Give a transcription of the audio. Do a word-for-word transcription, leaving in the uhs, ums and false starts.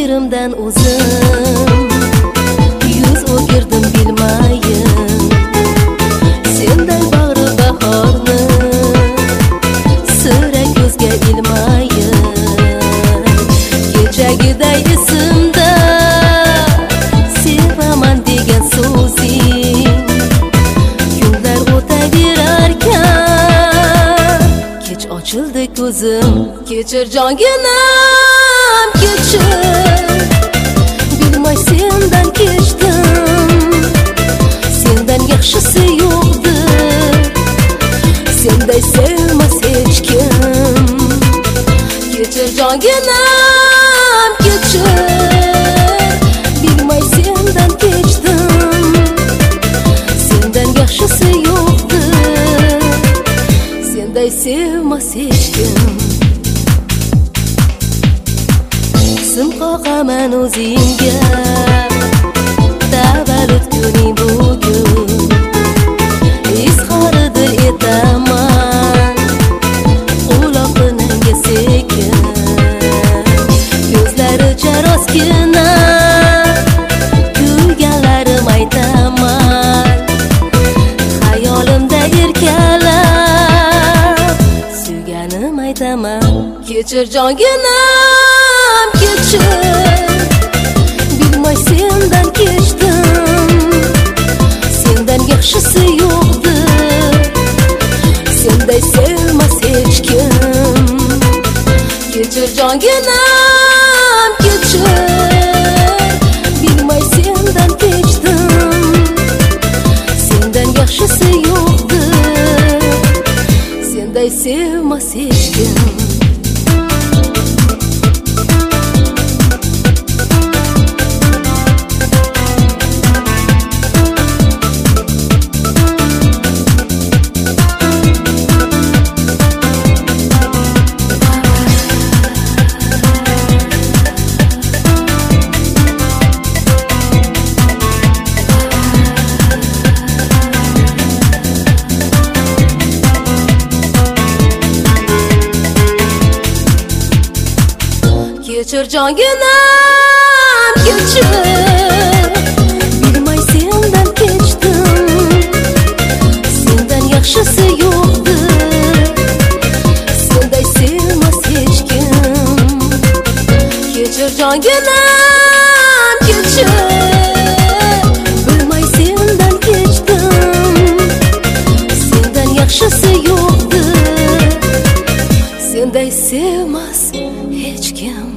yerimdan o'zim yuz o'girdim bilmayin sendan bag'ri bahorni sira ko'zga ilmayin kechagiday esimda sevaman degan so'zing kunlar o'taverarkan kech ochildi ko'zim kechir jonginam kechir bilmay sendan kechdim sendan yaxshisi yo'qdir senday sevmas hech kim kechir jonginam kechir bilmay sendan kechdim sendan yaxshisi yo'qdir senday sevmas hech kim sim qoqaman o'zingga tavallud kuning bugun izhoridir etaman quloqinga sekin ko'zlaricha rostgina kuyganlarim aytaman xayolimda erkalab suyganim aytaman kechir jonginam kechir bilmay sendan kechdim sendan yaxshisi yo'qdir senday sevmas hech kim kechir jonginam kechir bilmay sendan kechdim sendan yaxshisi yo'qdir senday sevmas hech kim kechir jonginam kechir bilmay sendan kechdim sendan yaxshisi yo'qdir senday sevmas hech kim kechir jonginam kechir bilmay sendan kechdim sendan yaxshisi yo'qdir senday sevmas hech kim